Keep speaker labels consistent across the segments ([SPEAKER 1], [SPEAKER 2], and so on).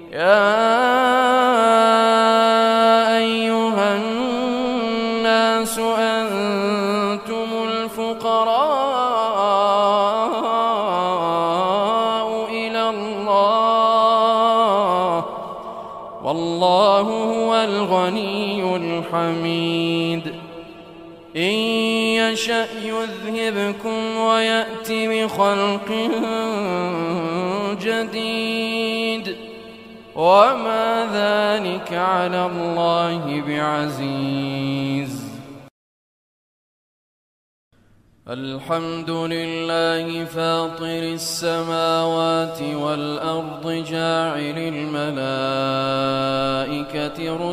[SPEAKER 1] يا أيها الناس أنتم الفقراء إلى الله والله هو الغني الحميد إن يشأ يذهبكم ويأت بخلق جديد وما ذلك على الله بعزيز الحمد لله فاطر السماوات والأرض جاعل الملائكة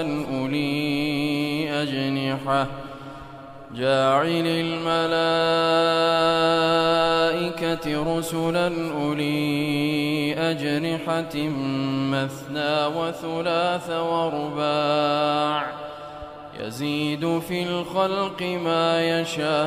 [SPEAKER 1] رسلا أولي أجنحة مثنى وثلاث ورباع يزيد في الخلق ما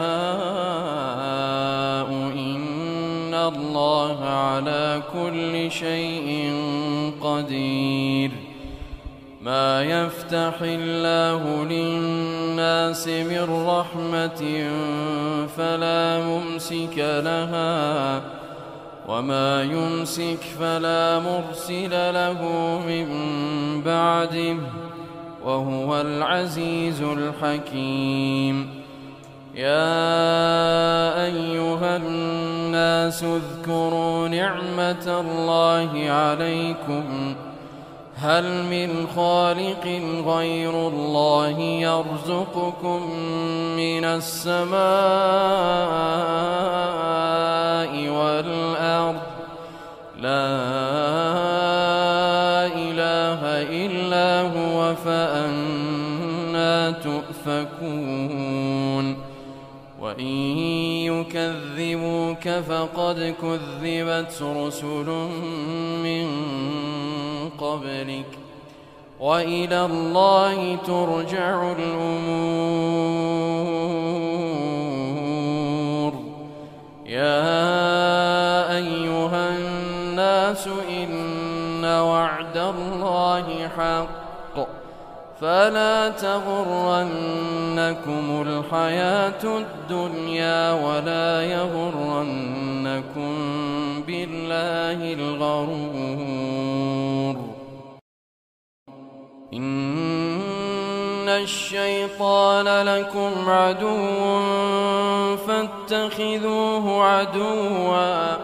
[SPEAKER 1] يشاء إن الله على كل شيء قدير ما يفتح الله للناس من رحمة فلا ممسك لها وما يمسك فلا مرسل له من بعده وهو العزيز الحكيم يا أيها الناس اذكروا نعمة الله عليكم هل من خالق غير الله يرزقكم من السماء والأرض لا إله إلا هو فأنى تؤفكون وإن يكذبوك فقد كذبت رسل من قبلك وإلى الله ترجع الأمور يا أيها الناس إن وعد الله حق فلا تغرنكم الحياة الدنيا ولا يغرنكم بالله الغرور إن الشيطان لكم عدو فاتخذوه عدوا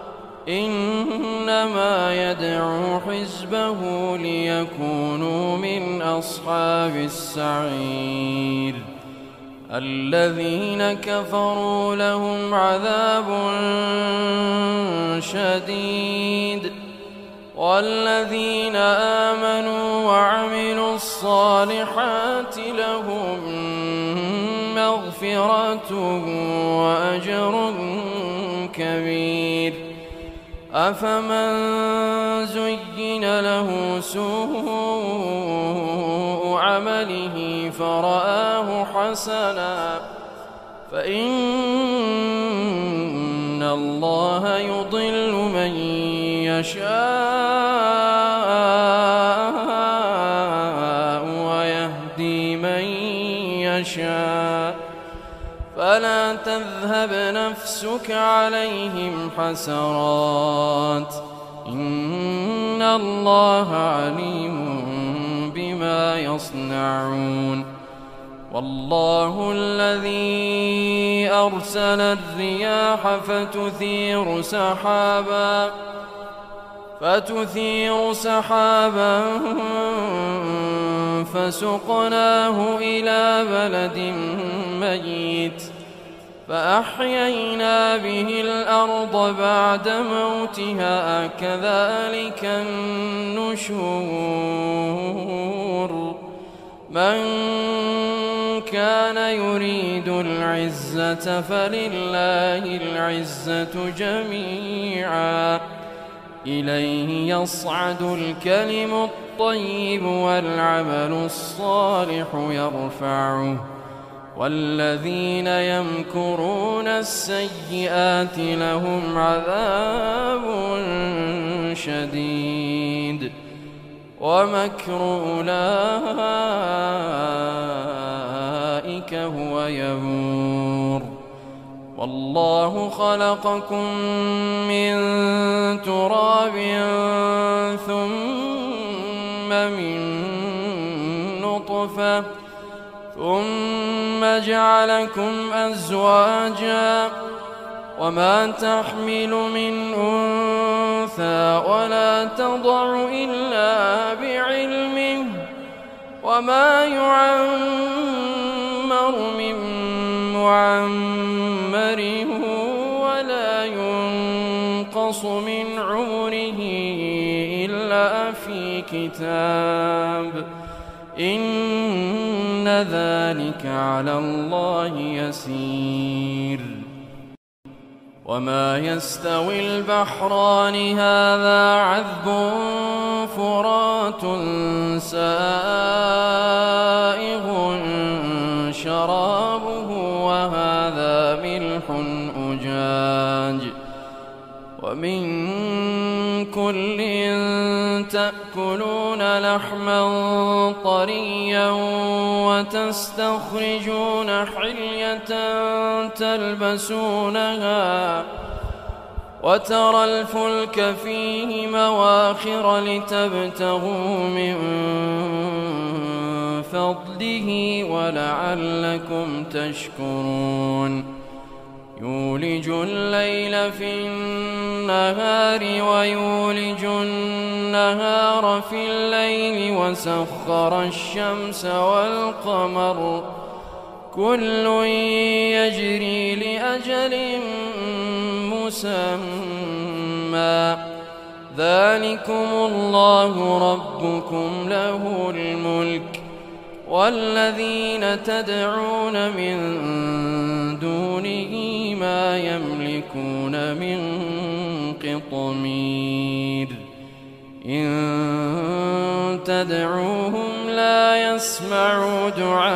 [SPEAKER 1] إنما يدعو حزبه ليكونوا من أصحاب السعير الذين كفروا لهم عذاب شديد والذين آمنوا وعملوا الصالحات لهم مغفرة وأجر كبير أفمن زين له سوء عمله فرآه حسنا فإن الله يضل من يشاء ويهدي من يشاء فلا تذهب نفسك عليهم حسرات إن الله عليم بما يصنعون والله الذي أرسل الرياح فتثير سحابا فسقناه إلى بلد ميت فأحيينا به الأرض بعد موتها كذلك النشور من كان يريد العزة فلله العزة جميعا إليه يصعد الكلم الطيب والعمل الصالح يرفعه والذين يمكرون السيئات لهم عذاب شديد ومكر أولئك هو يبور والله خلقكم من تراب ثم من نطفة ثم جعلكم أزواجا وما تحمل من أنثى ولا تضع إلا بعلمه وما يعمر من معمر ولا ينقص من عمره إلا في كتاب إن ذلك على الله يسير وما يستوي البحران هذا عذب فرات سائغ شرابه وهذا ملح أجاج ومن كل تأكلون لحما طريا وتستخرجون حلية تلبسونها وترى الفلك فيه مواخر لتبتغوا من فضله ولعلكم تشكرون يولج الليل في النهار ويولج النهار في الليل وسخر الشمس والقمر كل يجري لأجل مسمى ذلكم الله ربكم له الملك والذين تدعون من دونه ما يملكون من قطمير إن تدعوهم لا يسمعوا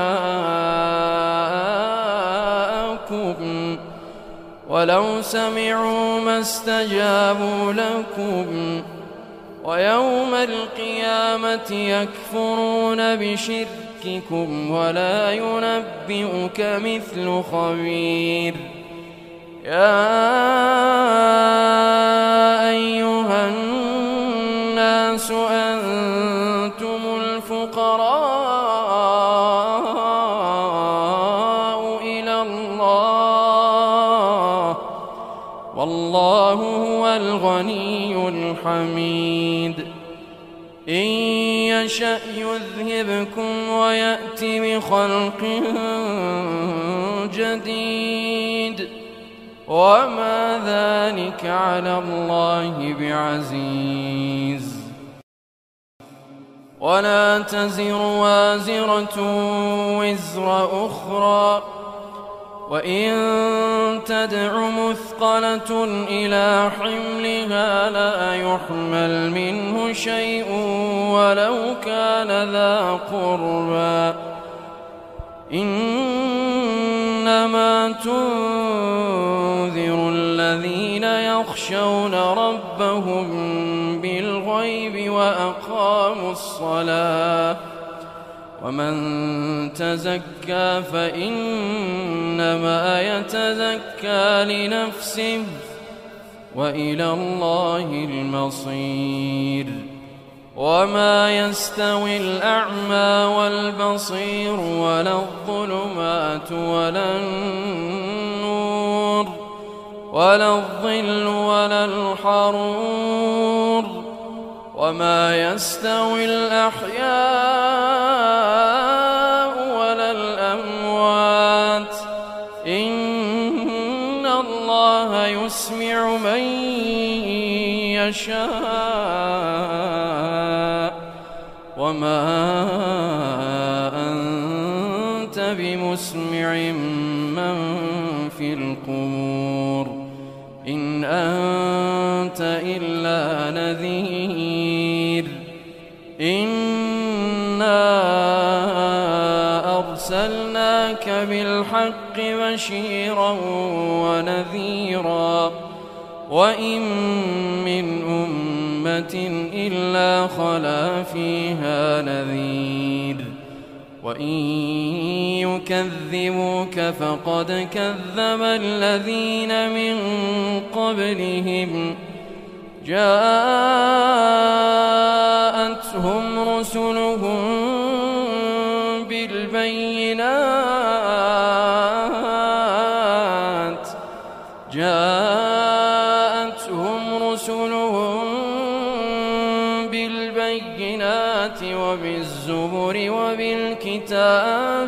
[SPEAKER 1] دعاءكم ولو سمعوا ما استجابوا لكم ويوم القيامة يكفرون بشرككم ولا ينبئك مثل خبير يا أيها الناس أنتم الفقراء إلى الله والله هو الغني الحميد إن يشأ يذهبكم ويأت بخلق جديد وما ذلك على الله بعزيز ولا تزر وازرة وزر أخرى وإن تدع مثقلة إلى حملها لا يحمل منه شيء ولو كان ذا قربى إنما تنذر الذين يخشون ربهم بالغيب وأقاموا الصلاة ومن تزكى فإنما يتزكى لنفسه وإلى الله المصير وما يستوي الأعمى والبصير ولا الظلمات ولا النور ولا الظل ولا الحرور وما يستوي الأحياء ولا الأموات إن الله يسمع من يشاء وما أنت بمسمع من في القبور إن أنت إلا نذير إنا أرسلناك بالحق بشيرا ونذيرا وإن من أمة أمة إلا خلا فيها نذير وإن يكذبوك فقد كذب الذين من قبلهم جاءتهم رسلهم بالبينات وبالزبر وبالكتاب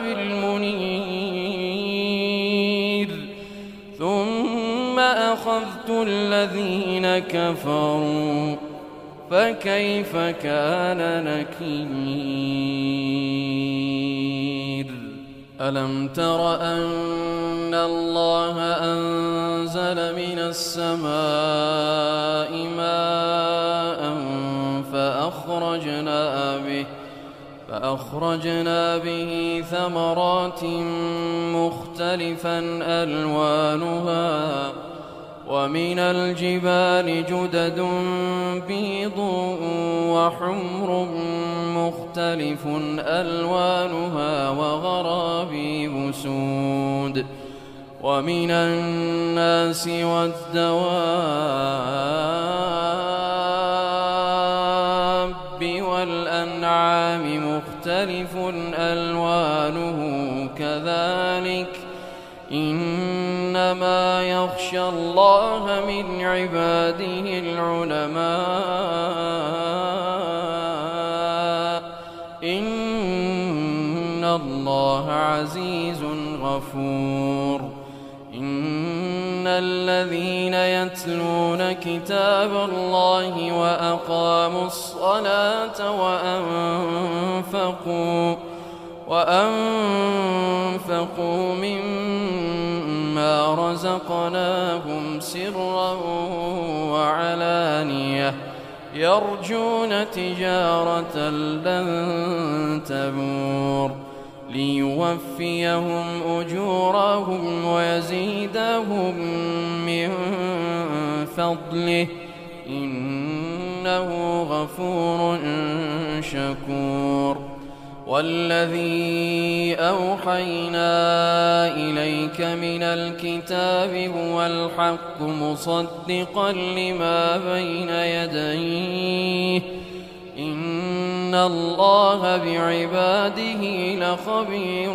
[SPEAKER 1] المنير ثم أخذت الذين كفروا فكيف كان نكير ألم تر أن الله أنزل من السماء ماء فأخرجنا به ثمرات مختلفا ألوانها ومن الجبال جدد بيض وحمر مختلف ألوانها وغرابيب سود ومن الناس والدواب والأنعام مختلف ألوانه كذلك إنما يخشى الله من عباده العلماء إن الله عزيز غفور إن الذين يتلون كتاب الله وأقاموا الصلاة وأنفقوا مما رزقناهم سرا وعلانية يرجون تجارة لن تبور ليوفيهم أجورهم ويزيدهم من فضله إنه غفور شكور والذي أوحينا إليك من الكتاب هو الحق مصدقا لما بين يديه إن الله بعباده لخبير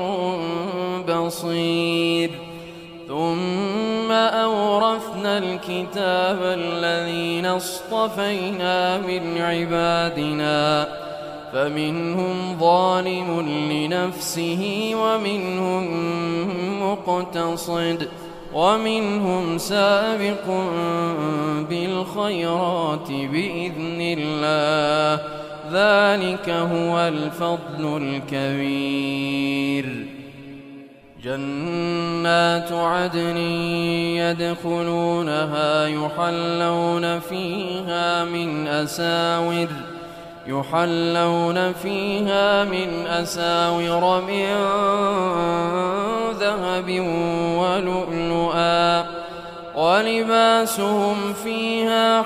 [SPEAKER 1] بصير ثم أورثنا الكتاب الذين اصطفينا من عبادنا فمنهم ظالم لنفسه ومنهم مقتصد ومنهم سابق بالخيرات بإذن الله ذلك هو الفضل الكبير جنات عدن يدخلونها يحلون فيها من أساور من ذهب ولؤلؤا ولباسهم فيها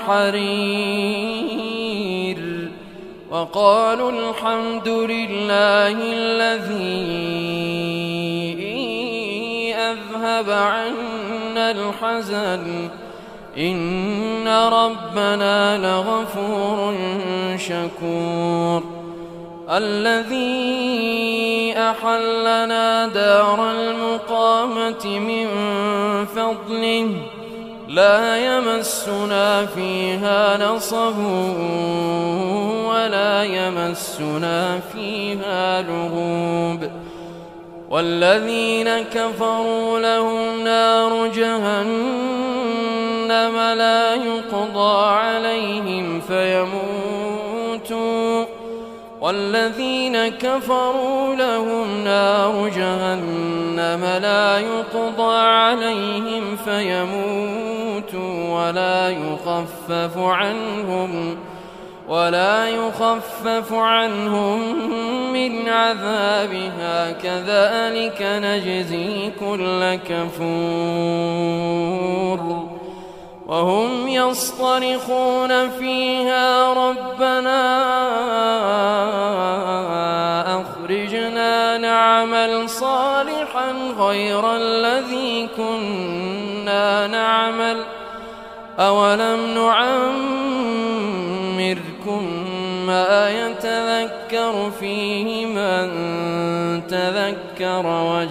[SPEAKER 1] حرير وقالوا الحمد لله الذي أذهب عنا الحزن إن ربنا لغفور شكور الذي أحلنا دار المقامة من فضله لا يمسنا فيها نصب ولا يمسنا فيها لغوب والذين كفروا لهم نار جهنم لا يقضى عليهم فيموتوا والذين كفروا لهم نار جهنم لا يقضى عليهم فيموتوا ولا يخفف عنهم من عذابها كذلك نجزي كل كفور وهم يصطرخون فيها ربنا أخرجنا نعمل صالحا غير الذي كنا نعمل أولم نعمركم ما يتذكر فيه من تذكر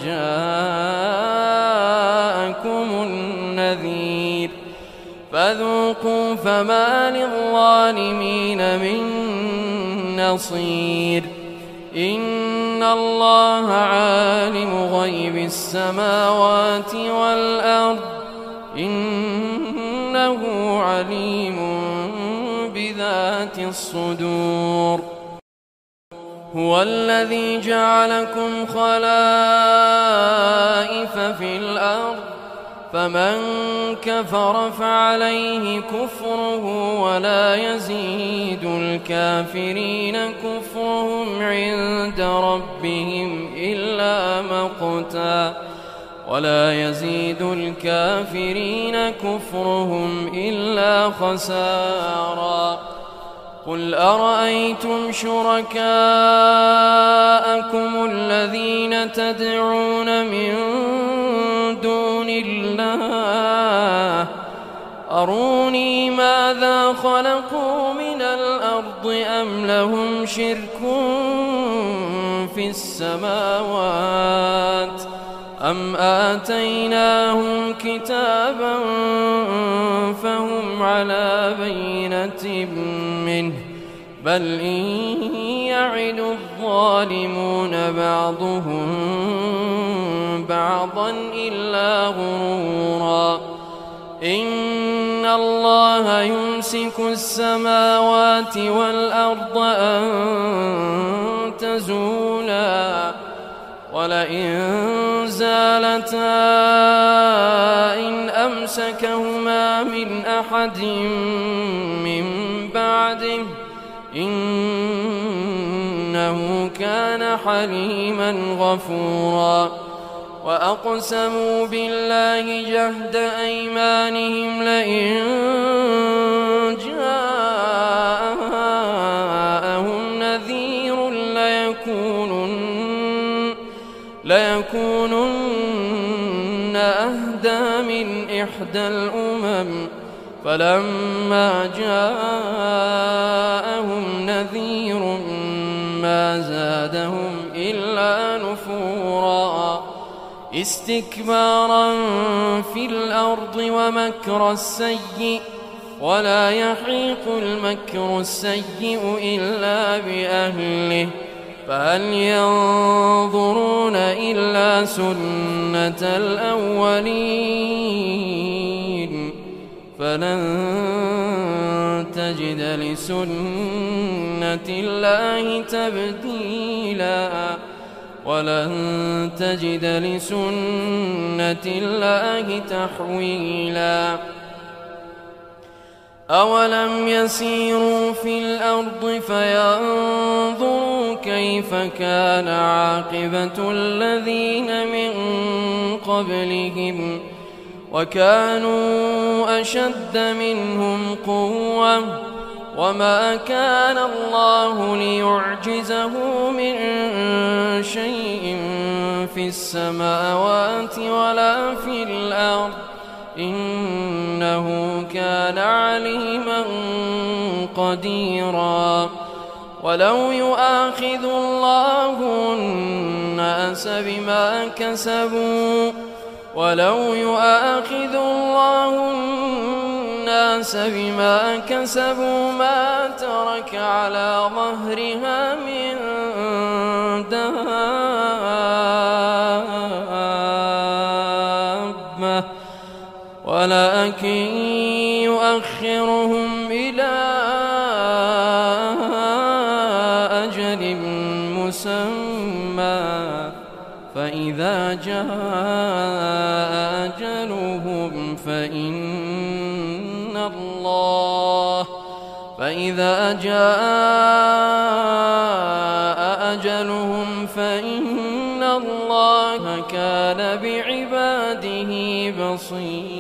[SPEAKER 1] وجاءكم النذير فذوقوا فما للظالمين من نصير إن الله عالم غيب السماوات والأرض إنه عليم بذات الصدور هو الذي جعلكم خلائف في الأرض فمن كفر فعليه كفره ولا يزيد الكافرين كفرهم عند ربهم إلا مقتا ولا يزيد الكافرين كفرهم إلا خسارا قل أرأيتم شركاءكم الذين تدعون من دون الله أروني ماذا خلقوا من الأرض أم لهم شرك في السماوات أم آتيناهم كتابا فهم على بينة منه بل إن يعد الظالمون بعضهم بعضا إلا غرورا إن الله يمسك السماوات والأرض أن تزولا ولئن زالتا إن أمسكهما من أحد من بعده إنه كان حليما غفورا وأقسموا بالله جهد أيمانهم لئن جاءهم نذير ليكونن أهدى من إحدى الأمم فلما جاءهم نذير ما زادهم إلا نفورا استكبارا في الأرض ومكر السيء ولا يحيق المكر السيء إلا بأهله فهل ينظرون إلا سنة الأولين فلن تجد لسنة الله تبديلا ولن تجد لسنة الله تحويلا أولم يسيروا في الأرض فينظروا كيف كان عاقبة الذين من قبلهم وكانوا أشد منهم قوة وما كان الله ليعجزه من شيء في السماوات ولا في الأرض إنه كان عليما قديرا ولو يؤاخذ الله الناس بما كسبوا ما ترك على ظهرها من دابة ولكن يؤخرهم إلى أجل مسمى فإذا جاء أجلهم فإن الله كان بعباده بصيرا